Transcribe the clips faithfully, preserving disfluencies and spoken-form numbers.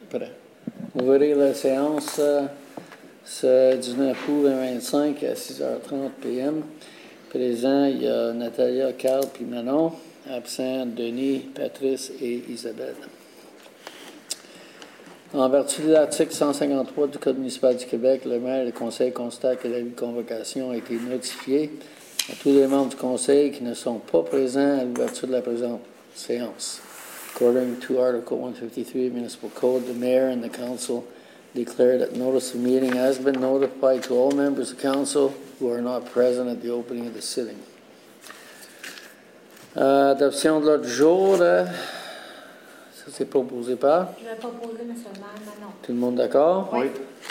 Prêt. Ouvrir la séance euh, ce dix-neuf août deux mille vingt-cinq à six heures trente p m Présent, il y a Natalia, Carl puis Manon. Absent, Denis, Patrice et Isabelle. En vertu de l'article cent cinquante-trois du Code municipal du Québec, le maire et le conseil constatent que l'avis de convocation a été notifié à tous les membres du conseil qui ne sont pas présents à l'ouverture de la présente séance. According to Article one fifty-three Municipal Code, the mayor and the council declare that notice of meeting has been notified to all members of council who are not present at the opening of the sitting. Euh, adoption de l'ordre du jour, euh, ça c'est proposé par? Je vais proposer, M. le maire, Manon. Tout le monde d'accord? Oui.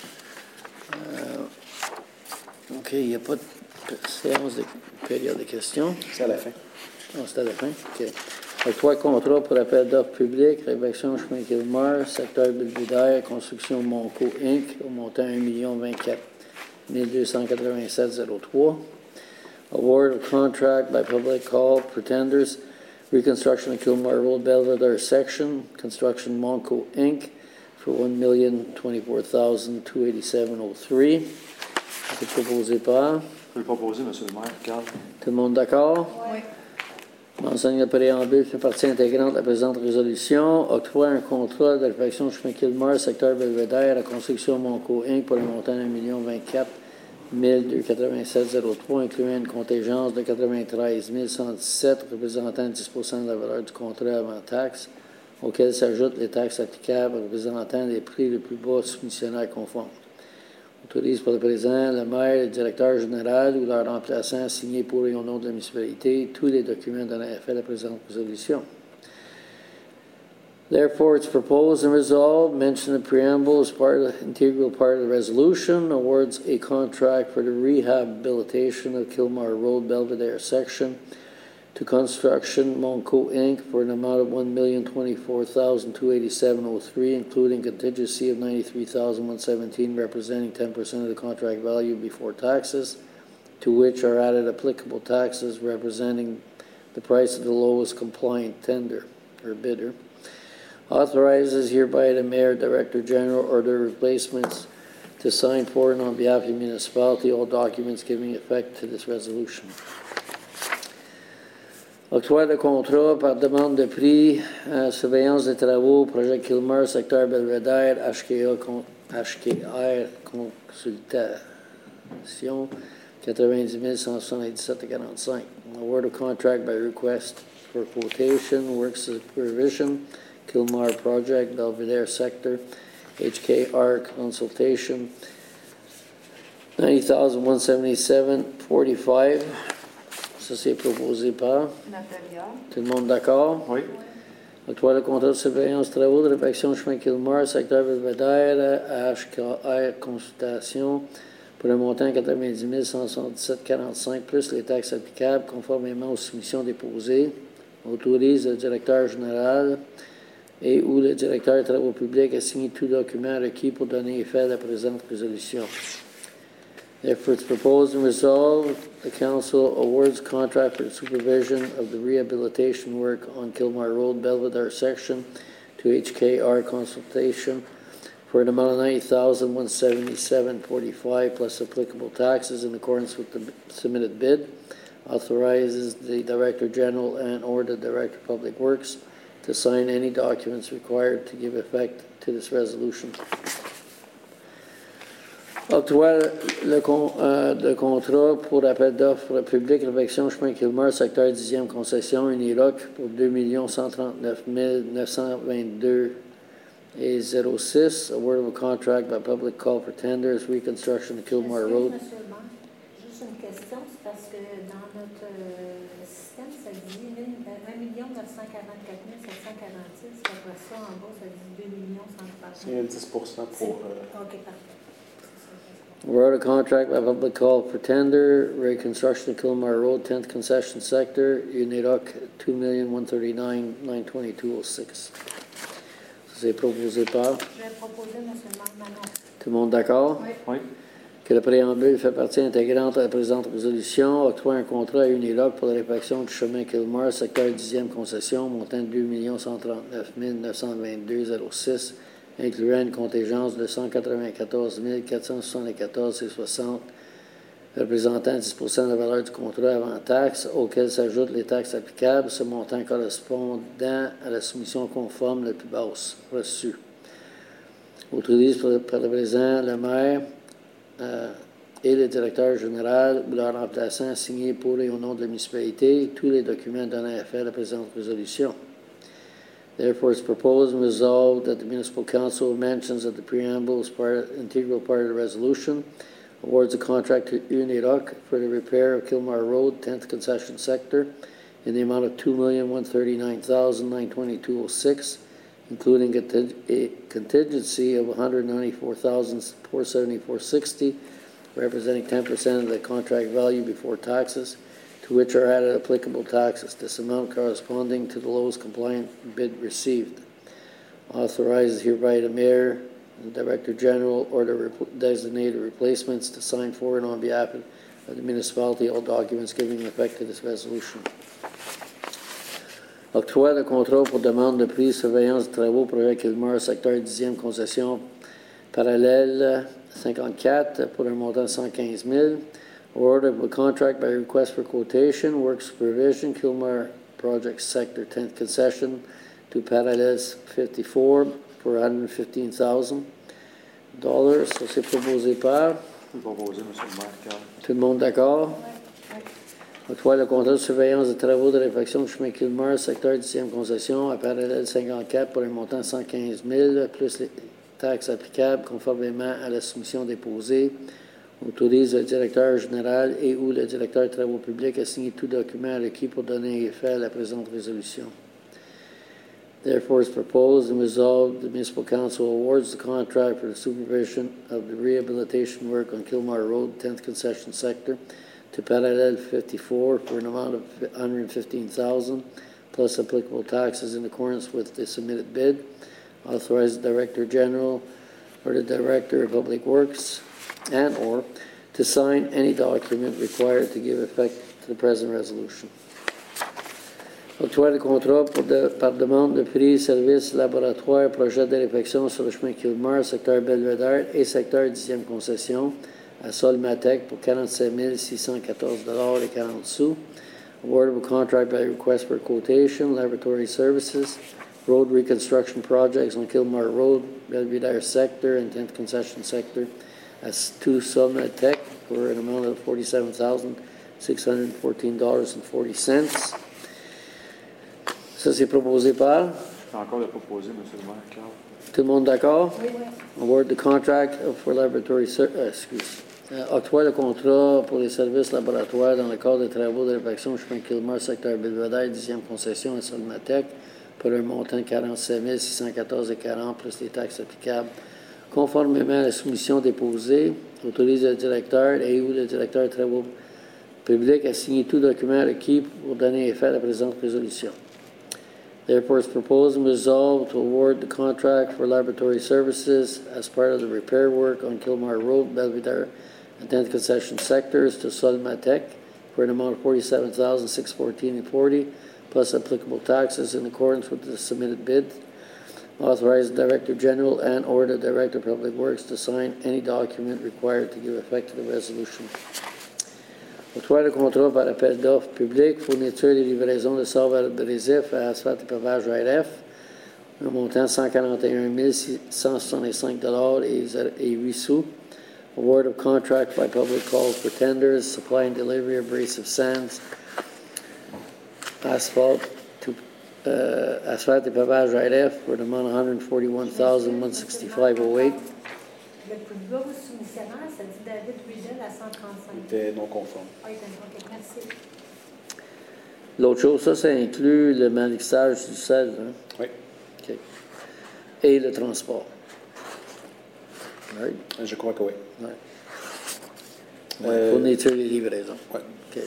Euh, OK, il n'y a pas de séance de période de questions. C'est à la fin. Non, c'est à la fin. OK. Octroi contrat pour appel d'offres publiques, réfection chemin Kilmar, secteur Belvédère, construction Monco Incorporated, au montant un million vingt-quatre mille deux cent quatre-vingt-sept zéro trois. Award of contract by public call for tenders, reconstruction of Kilmar Road Belvedere section, construction Monco Incorporated for one million twenty-four thousand two hundred eighty-seven dollars oh three. C'est proposé par? Je peux le proposer, M. le maire. Carl. Tout le monde d'accord? Oui. Mentionne le préambule fait partie intégrante de la présente résolution. Octroi un contrat de réfection chemin Kilmar, secteur Belvédère, à la construction Monco Incorporated pour le montant de un million vingt-quatre mille deux cent quatre-vingt-sept zéro trois, incluant une contingence de quatre-vingt-treize mille cent dix-sept, représentant dix pour cent de la valeur du contrat avant taxe, auquel s'ajoutent les taxes applicables représentant les prix les plus bas soumissionnaires conformes. Autorise pour le présent le maire, le directeur général ou leur remplaçant à signer pour et au nom de la municipalité tous les documents donnant effet à la présente résolution. Therefore, it's proposed and resolved, mention the preamble as part of the integral part of the resolution, awards a contract for the rehabilitation of Kilmar Road Belvedere section to Construction Monco Incorporated for an amount of one million twenty-four thousand two hundred eighty-seven dollars oh three, including contingency of ninety-three thousand one hundred seventeen dollars, representing ten percent of the contract value before taxes, to which are added applicable taxes representing the price of the lowest compliant tender or bidder. Authorizes hereby the mayor, director general, or their replacements to sign for and on behalf of the municipality all documents giving effect to this resolution. Octroi de contrat par demande de prix, euh, surveillance des travaux, projet Kilmar, secteur Belvédère, H K A, H K R Consultation, quatre-vingt-dix mille cent soixante-dix-sept quarante-cinq. Award of contract by request for quotation, work supervision, Kilmar project, Belvedere sector, H K R consultation, ninety thousand one hundred seventy-seven forty-five. Ça, c'est proposé par? Natalia. Tout le monde d'accord? Oui. Octroi de contrat de surveillance travaux de réfection chemin Kilmar, secteur Belvédère, à H K R consultation, pour un montant de quatre-vingt-dix mille cent soixante-dix-sept quarante-cinq, plus les taxes applicables, conformément aux soumissions déposées. Autorise le directeur général et ou le directeur des travaux publics à signer tout document requis pour donner effet à la présente résolution. Therefore, it's proposed and resolved, the council awards contract for the supervision of the rehabilitation work on Kilmar Road, Belvedere section to H K R consultation for an amount of ninety thousand one hundred seventy-seven forty-five plus applicable taxes in accordance with the submitted bid. Authorizes the Director General and or the Director of Public Works to sign any documents required to give effect to this resolution. Octroi le con, euh, de contrat pour appel d'offres public, réfection chemin Kilmar, secteur dixième concession, Uniroc pour deux millions cent trente-neuf mille neuf cent vingt-deux et zéro six. Award of a contract by public call for tenders, reconstruction of Kilmar Road. Monsieur le maire, juste une question, c'est parce que dans notre euh, système, ça dit un million neuf cent quarante-quatre mille sept cent quarante-six. Après ça, en bas, ça dit deux millions cent trente mille. C'est dix pour cent pour... Euh... OK, parfait. Award a contract by public call for tender, reconstruction of Kilmar Road, tenth concession sector, Uniroc, two million one hundred thirty-nine thousand nine hundred twenty-two dollars oh six. C'est proposé par? Je vais proposer, M. le maire, Manon. Tout le monde d'accord? Oui. Oui. Que le préambule fait partie intégrante à la présente résolution, octroie un contrat à Uniloc pour la réfection du chemin Kilmar, secteur dixième concession, montant de deux millions cent trente-neuf mille neuf cent vingt-deux zéro six, incluant une contingence de cent quatre-vingt-quatorze mille quatre cent soixante-quatorze virgule soixante représentant dix pour cent de la valeur du contrat avant taxe, auquel s'ajoutent les taxes applicables, ce montant correspondant à la soumission conforme la plus basse reçue. Autorise par le président, le maire euh, et le directeur général ou leur remplaçant à signer pour et au nom de la municipalité tous les documents donnant effet à la présente résolution. Therefore, it's proposed and resolved that the Municipal Council mentions that the preamble is part, integral part of the resolution, awards a contract to Uniroc for the repair of Kilmar Road, tenth concession sector, in the amount of two million one hundred thirty-nine thousand nine hundred twenty-two dollars and six cents, including a contingency of one hundred ninety-four thousand four hundred seventy-four dollars and sixty cents, representing ten percent of the contract value before taxes, to which are added applicable taxes, this amount corresponding to the lowest compliant bid received. Authorizes hereby the mayor, the director general, or the rep designated replacements to sign for and on behalf of the municipality all documents giving effect to this resolution. Octroi de contrat pour demande de prix, surveillance de travaux, projet Kilmar, secteur dixième concession parallèle cinquante-quatre pour un montant de cent quinze mille. Award of a contract by request for quotation, work supervision, Kilmar Project Sector tenth concession to Parallels fifty-four for one hundred fifteen thousand dollars. Ça, c'est proposé par. Proposé, M. le maire, Carl. Tout le monde d'accord? Octroi le contrat de surveillance de travaux de réfection du chemin Kilmar, secteur dixième concession, à Parallèle cinquante-quatre pour un montant de cent quinze mille, plus les taxes applicables conformément à la soumission déposée. Autorise le directeur général et ou le directeur des travaux publics à signer tout document requis pour donner effet à la présente résolution. Therefore, it's proposed and resolved the Municipal Council awards the contract for the supervision of the rehabilitation work on Kilmar Road, tenth concession sector, to Parallel fifty-four for an amount of one hundred fifteen thousand dollars plus applicable taxes in accordance with the submitted bid. Authorize the Director General or the Director of Public Works and or to sign any document required to give effect to the present resolution. Octroi de contrat pour de, par demande de prix, service, laboratoire, projet de réfection sur le chemin Kilmar, secteur Belvédère et secteur dixième concession à Solmatec pour quarante-sept mille six cent quatorze dollars et quarante sous. Award of a contract by request for quotation, laboratory services, road reconstruction projects on Kilmar Road, Belvédère sector and tenth concession sector as to Solmatec for an amount of forty-seven thousand six hundred fourteen dollars and forty cents. Ça, c'est proposé par. Encore le proposé, M. le maire, Carl. Tout le monde d'accord? Oui, oui. Award the contract for laboratory ser euh, excuse. Euh, octroi le contrat pour les services laboratoires dans le cadre des travaux de réfection chemin Kilmar, secteur Belvédère, dixième concession à Solmatec pour un montant de quarante-sept mille six cent quatorze dollars et quarante cents plus les taxes applicables. Conformément à la soumission déposée, autorise le directeur et ou le directeur des travaux publics à signer tout document requis pour donner effet à la présente résolution. Therefore, it's proposed and resolved to award the contract for laboratory services as part of the repair work on Kilmar Road, Belvédère, and tenth concession sectors to Solmatec for an amount of forty-seven thousand six hundred fourteen dollars and forty cents plus applicable taxes in accordance with the submitted bid. Authorize the Director General and or the Director of Public Works to sign any document required to give effect to the resolution. Octroi de contrat par appel d'offres public, fourniture et livraison de sable abrasif à asphalte et pavage R F, un montant de cent quarante et un mille six cent soixante-cinq dollars et huit sous. Award of contract by public calls for tenders, supply and delivery of abrasive sands, asphalt to uh, asphalte et pavage R F for an amount of one hundred forty-one thousand one hundred sixty-five dollars and eight cents. Le plus bas soumissionnaire, ça dit David Rigel à cent trente-cinq. Il était non conforme. Ah, il était OK, merci. L'autre chose, ça, ça inclut le malixage du sel. Hein? Oui. OK. Et le transport. Right? Je crois que oui. Ouais. Euh, Fourniture et livraison. Oui. OK.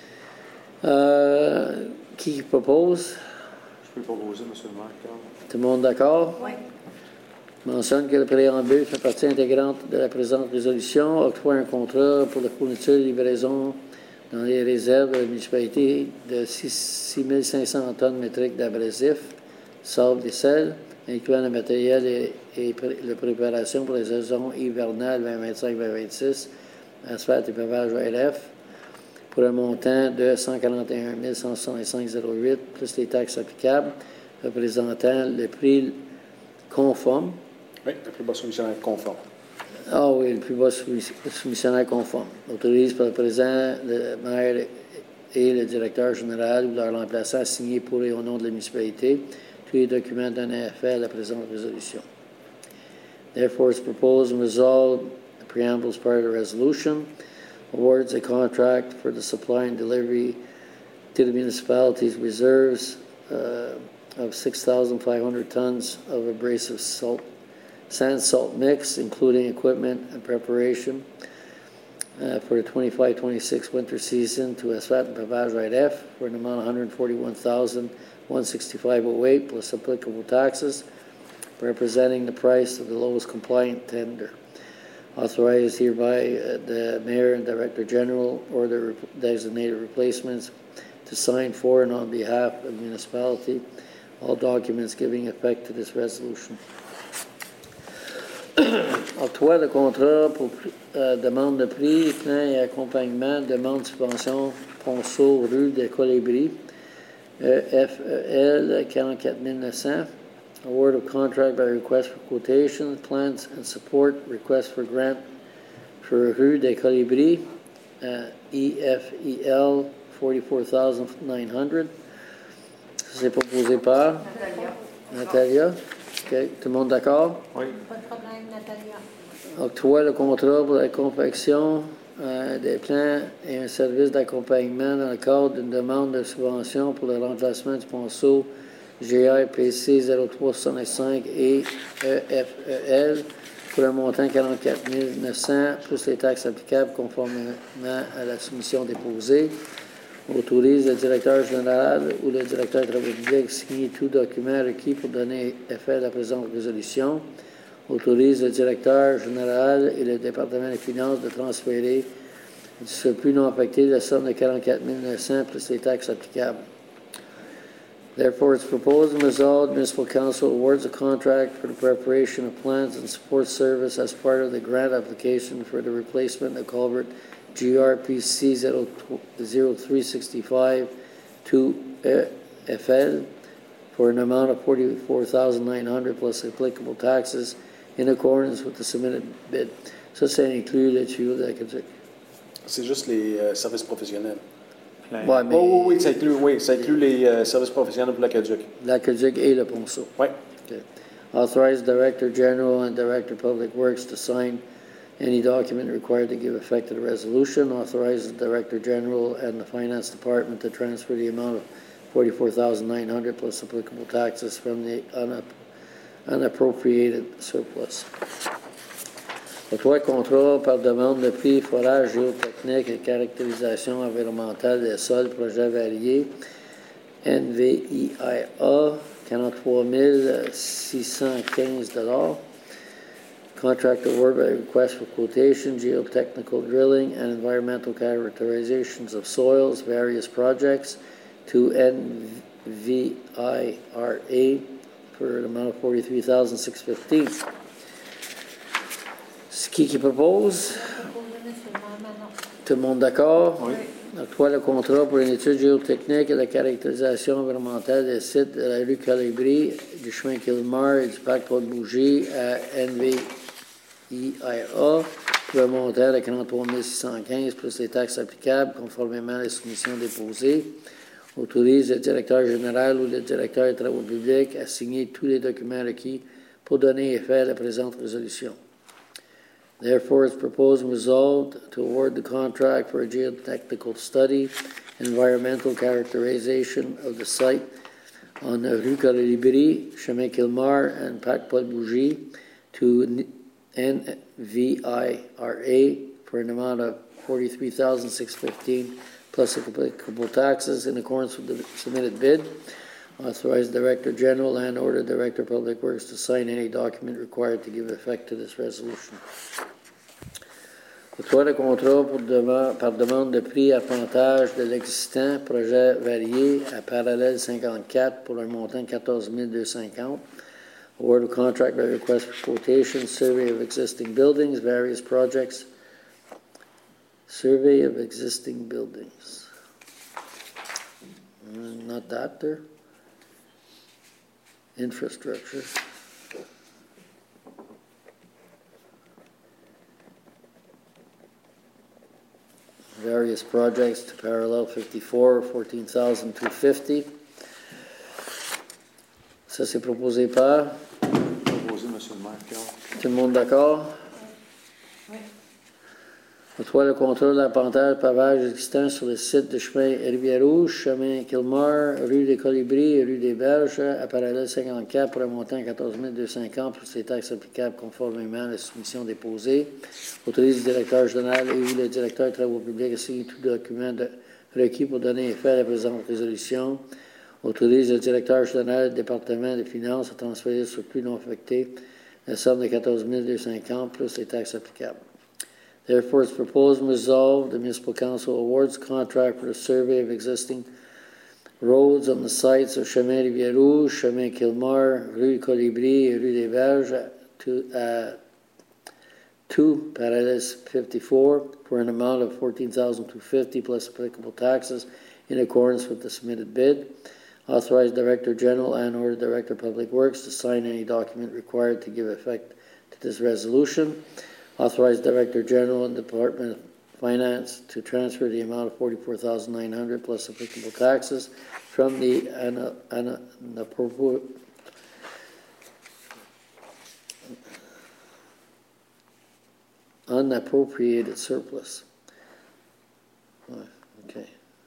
Euh, qui propose? Je peux le proposer, M. le maire, Carl. Tout le monde d'accord? Oui. Mentionne que le préambule fait partie intégrante de la présente résolution, octroie un contrat pour la fourniture et livraison dans les réserves de la municipalité de six mille cinq cents tonnes métriques d'abrasifs, sable et sel, incluant le matériel et, et pré, la préparation pour les saisons hivernales vingt vingt-cinq vingt vingt-six, asphalte et pavage A L F, pour un montant de cent quarante et un mille cent soixante-cinq virgule zéro huit, plus les taxes applicables, représentant le prix conforme. Oui, le plus bas soumissionnaire conforme. Ah oui, le plus bas soumissionnaire conforme. Autorise par le président, le maire et le directeur général ou leur remplaçant à signer pour et au nom de la municipalité tous les documents donnés à faire à la présente résolution. Therefore, it's proposed and resolved, the preamble is part of the resolution, awards a contract for the supply and delivery to the municipality's reserves uh, of six thousand five hundred tons of abrasive salt, sand salt mix, including equipment and preparation uh, for the twenty-five twenty-six winter season to Asphalt and Pavage Right F for an amount of one hundred forty-one thousand one hundred sixty-five dollars and eight cents plus applicable taxes, representing the price of the lowest compliant tender. Authorized hereby uh, the Mayor and Director General or the re designated replacements to sign for and on behalf of the municipality all documents giving effect to this resolution. Octroi de contrat pour euh, demande de prix, plan et accompagnement, demande de subvention, Ponceau, rue des Colibris, E F E L quarante-quatre mille neuf cents. Award of contract by request for quotation, plans and support, request for grant for Rue des Colibris, uh, E F E L forty-four thousand nine hundred. C'est proposé par Natalia. Natalia. Okay. Tout le monde d'accord? Oui. Pas de problème, Natalia. Octroi le contrat pour la confection euh, des plans et un service d'accompagnement dans le cadre d'une demande de subvention pour le remplacement du ponceau G R P C zéro trois soixante-cinq et E F E L pour un montant de quarante-quatre mille neuf cents plus les taxes applicables conformément à la soumission déposée. Autorise le directeur général ou le directeur de travaux publics à signer tout document requis pour donner effet à la présente résolution. Autorise le directeur général et le département des finances de transférer du surplus non affecté la somme de quarante-quatre mille neuf cents plus les taxes applicables. Therefore, it's proposed and resolved, Municipal Council awards a contract for the preparation of plans and support service as part of the grant application for the replacement of culvert G R P C zero three sixty-five to F L for an amount of forty-four thousand nine hundred plus applicable taxes in accordance with the submitted bid. Ça, ça inclut les tuyaux de la Caduc. C'est juste les euh, services professionnels. Ouais, mais... Oh, oui, oui, ça inclut, oui, ça inclut les euh, services professionnels pour la Caduc. La Caduc et le ponceau. Oui. Okay. Authorize Director General and Director of Public Works to sign any document required to give effect to the resolution. Authorizes the Director General and the Finance Department to transfer the amount of forty-four thousand nine hundred dollars plus applicable taxes from the unapp unappropriated surplus. Octroi contrat par demande de prix forage géotechnique et caractérisation environnementale des sols, projet varié, N V I A, quarante-trois mille six cent quinze dollars. Contract award by request for quotation, geotechnical drilling, and environmental characterizations of soils, various projects, to N V I R A for an amount of forty-three thousand six hundred fifteen. Ce qui, qui propose? Tout le monde d'accord? Oui. Octroi le contrat pour une étude géotechnique et la caractérisation environnementale des sites de la rue Colibri, du chemin Kilmar et du parc Paul-Bougie à N V I A pour un montant de quarante-trois mille six cent quinze plus les taxes applicables conformément à la soumission déposée. Autorise le directeur général ou le directeur des travaux publics à signer tous les documents requis pour donner effet à la présente résolution. Therefore, it's proposed and resolved to award the contract for a geotechnical study, environmental characterization of the site on the Rue Colibri, Chemin Kilmar, and Parc Paul-Bougie to N V I R A for an amount of forty-three thousand six hundred fifteen plus applicable taxes in accordance with the submitted bid. Authorize Director General and order Director of Public Works to sign any document required to give effect to this resolution. Octroi de contrat pour dema par demande de prix appontage de l'existant projet varié à parallèle cinquante-quatre pour un montant de quatorze mille deux cent cinquante. Award of contract by request for quotation, survey of existing buildings, various projects. Survey of existing buildings. Uh, Not that there. Infrastructure. Various projects to parallel fifty-four, fourteen thousand two hundred fifty. Ça, c'est proposé par. Proposé, M. le maire, Carl. Tout le monde d'accord? Oui. Toutefois, le contrôle de l'appontage pavage existant sur le site de chemin Rivière-Rouge, chemin Kilmar, rue des Colibris et rue des Berges, à parallèle cinquante-quatre pour un montant de quatorze mille deux cent cinquante plus les taxes applicables conformément à la soumission déposée. Autorise le directeur général et ou le directeur des travaux publics à signer tout document de, requis pour donner effet à la présente résolution. Autorise le directeur général du département des finances à transférer sur plus non affecté la somme de quatorze mille deux cent cinquante plus les taxes applicables. Therefore, it's proposed and resolved, the municipal council awards contract for the survey of existing roads on the sites of Chemin Rivière-Rouge, Chemin Kilmar, Rue Colibri, et Rue des Berges, to, uh, to Paradise fifty-four for an amount of fourteen thousand two hundred fifty dollars plus applicable taxes in accordance with the submitted bid. Authorize Director General and or Director of Public Works to sign any document required to give effect to this resolution. Authorize Director General and Department of Finance to transfer the amount of forty-four thousand nine hundred dollars plus applicable taxes from the ana, ana, unappropriate, unappropriated surplus. Okay.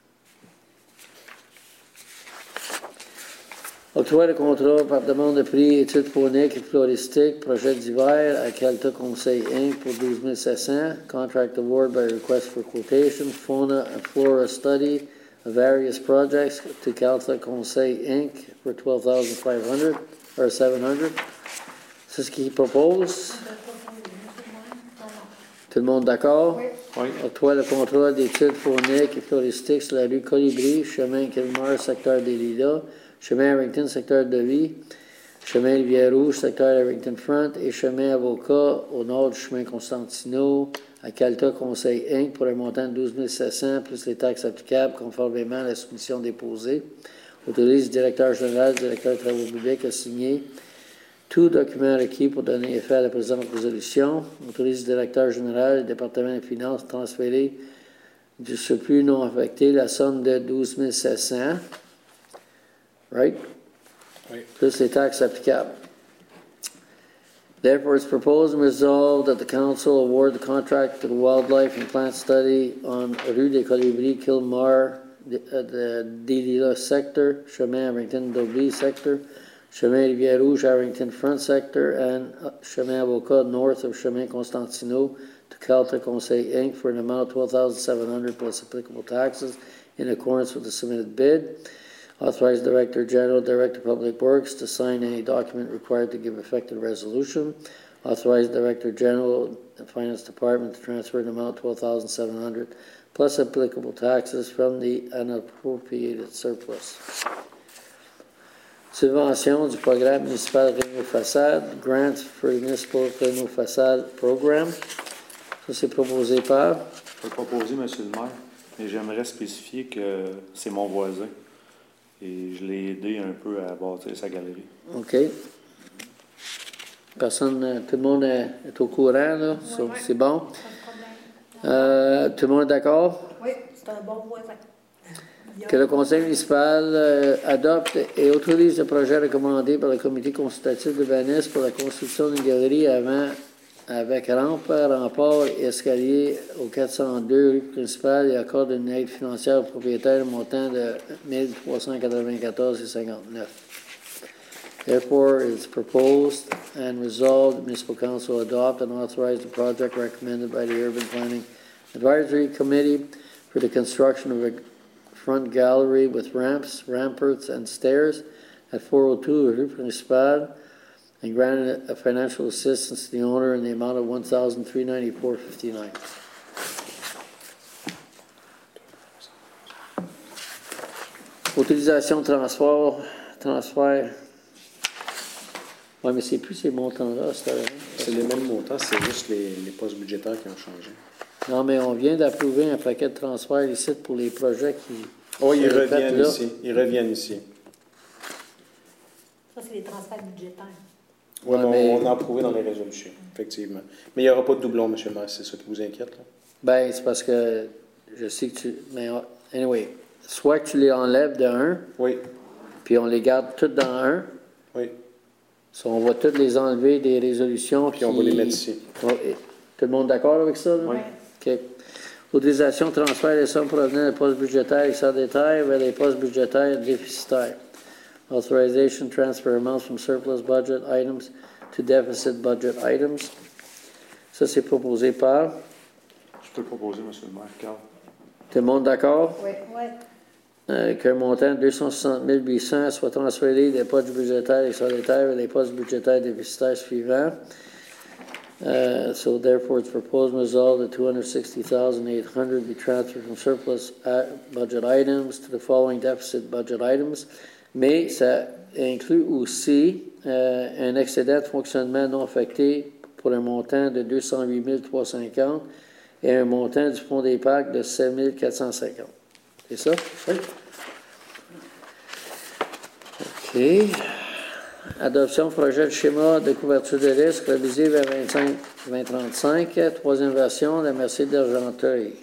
Octroi de contrat par demande de prix, études phoniques et floristiques, projet d'hiver à Calta Conseil Incorporated pour douze mille sept cents. Contract award by request for quotation, fauna and flora study of various projects to Calta Conseil Incorporated for twelve thousand five hundred or seven hundred. C'est ce qu'il propose. Tout le monde d'accord? Oui. Oui. Octroi de contrat d'études phoniques et floristiques sur la rue Colibri, chemin Kilmar, secteur des Lilas, chemin Harrington, secteur de Vie, chemin Rivière-Rouge, secteur Harrington Front, et chemin Avocat au nord du chemin Constantino, à Calta Conseil Incorporated pour un montant de douze mille sept cents plus les taxes applicables conformément à la soumission déposée. Autorise le directeur général, le directeur des travaux publics à signer tout document requis pour donner effet à la présente résolution. Autorise le directeur général du département des finances à transférer du surplus non affecté la somme de douze mille sept cents. Right? Oui. Plus les taxes applicables. Therefore, it's proposed and resolved that the council award the contract to the wildlife and plant study on Rue des Colibris, Kilmar, the, uh, the Delilah sector, Chemin Harrington Dobie sector, Chemin Rivière-Rouge, Harrington Front sector, and uh, Chemin Avocat north of Chemin Constantino to Calta Conseil Incorporated for an amount of twelve thousand seven hundred dollars plus applicable taxes in accordance with the submitted bid. Authorize Director General, Director of Public Works to sign any document required to give effect to the resolution. Authorize Director General and Finance Department to transfer an amount of twelve thousand seven hundred dollars plus applicable taxes from the unappropriated surplus. Subvention du programme municipal Réno Façade, Grants for Municipal Réno Façade Program. Ça, c'est proposé par. Je vais proposer, M. le maire, mais j'aimerais spécifier que c'est mon voisin. Et je l'ai aidé un peu à bâtir sa galerie. OK. Personne, tout le monde est, est au courant, là. Oui, So, oui. c'est bon. Pas de problème. Euh, tout le monde est d'accord? Oui, c'est un bon voisin. Que le conseil municipal euh, adopte et autorise le projet recommandé par le comité consultatif d'urbanisme pour la construction d'une galerie avant, avec rampe, rempart et escalier au quatre cent deux rue principale et accorde une aide financière au propriétaire montant de mille trois cent quatre-vingt-quatorze virgule cinquante-neuf. Therefore, it's proposed and resolved the municipal council adopt and authorize the project recommended by the Urban Planning Advisory Committee for the construction of a front gallery with ramps, ramparts, and stairs at four oh two Rue Principale, and granted a financial assistance to the owner in the amount of one thousand three hundred ninety-four dollars and fifty-nine cents. Autorisation de transport, transfert Oui, mais c'est plus ces montants-là, c'est C'est les mêmes montants, c'est juste les, les postes budgétaires qui ont changé. Non, mais on vient d'approuver un paquet de transferts ici pour les projets qui... Oh, ils sont faits reviennent là. ici. Ils reviennent ici. Ça, c'est les transferts budgétaires. Oui, Ouais, mais mais- on a approuvé dans les résolutions, effectivement. Mais il n'y aura pas de doublon, M. le maire, c'est ça qui vous inquiète, là? Ben, c'est parce que je sais que tu... Mais, uh, anyway, soit que tu les enlèves de un, Oui, puis on les garde toutes dans un, oui. soit on va toutes les enlever des résolutions, Puis on va les mettre ici. Ouais. Tout le monde d'accord avec ça, là? Oui. OK. Autorisation de transfert des sommes provenant des postes budgétaires excédentaires vers les postes budgétaires déficitaires. Authorization transfer amounts from surplus budget items to deficit budget items. Ça, c'est proposé par... Je peux proposer, M. le maire, Carl. Tout le monde d'accord? Oui. Oui. Euh, qu'un montant de deux cent soixante mille huit cents soit transféré des postes budgétaires excédentaires vers les postes budgétaires déficitaires suivants. Uh, so therefore, it's proposed and resolved that two hundred sixty thousand eight hundred be transferred from surplus uh, budget items to the following deficit budget items. Mais ça inclut aussi euh, un excédent de fonctionnement non affecté pour un montant de deux cent huit mille trois cent cinquante et un montant du fonds d'épargne de sept mille quatre cent cinquante. C'est ça? Oui. OK. Adoption projet de schéma de couverture de risque révisé vers vingt-cinq vingt trente-cinq. Troisième version de la Mercier d'Argenteuil.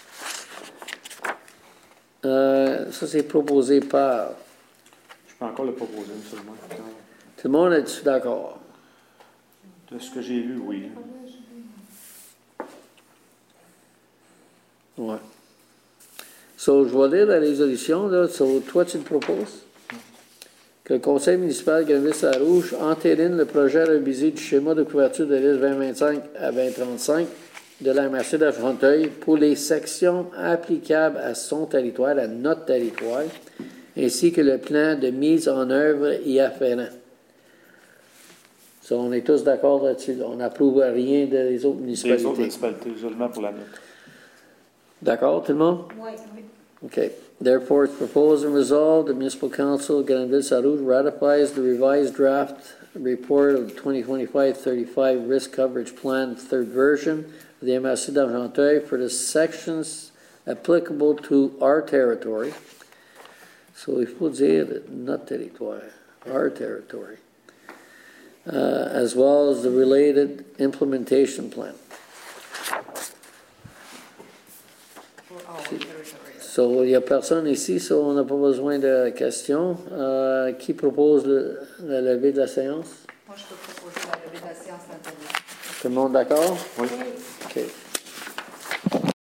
Euh, ça, c'est proposé par... Je peux encore le proposer, M. le maire, Carl. Tout le monde est-tu d'accord? De ce que j'ai lu, oui. Oui. So, je vais lire la résolution. Là. So, toi, tu le proposes? Que le Conseil municipal de Grenville-Saint-Rouge entérine le projet révisé du schéma de couverture de risque vingt vingt-cinq à vingt trente-cinq de la M R C d'Argenteuil pour les sections applicables à son territoire, à notre territoire, ainsi que le plan de mise en œuvre y afférent. So, on est tous d'accord là-dessus. On n'approuve rien des autres Les municipalités. autres municipalités, seulement pour la nôtre. D'accord, tout le monde? Oui. Oui. Okay. Therefore, it's proposed and resolved, the Municipal Council of Grenville-Saint-Rouge ratifies the revised draft report of the twenty twenty-five thirty-five Risk Coverage Plan, third version of the M R C d'Argenteuil for the sections applicable to our territory. So, il faut dire notre territoire, our territory, uh, as well as the related implementation plan. So, il n'y a personne ici, so on n'a pas besoin de questions. Euh, qui propose le, la levée de la séance? Moi, je peux proposer la levée de la séance intérieure. Tout le monde d'accord? Oui. OK.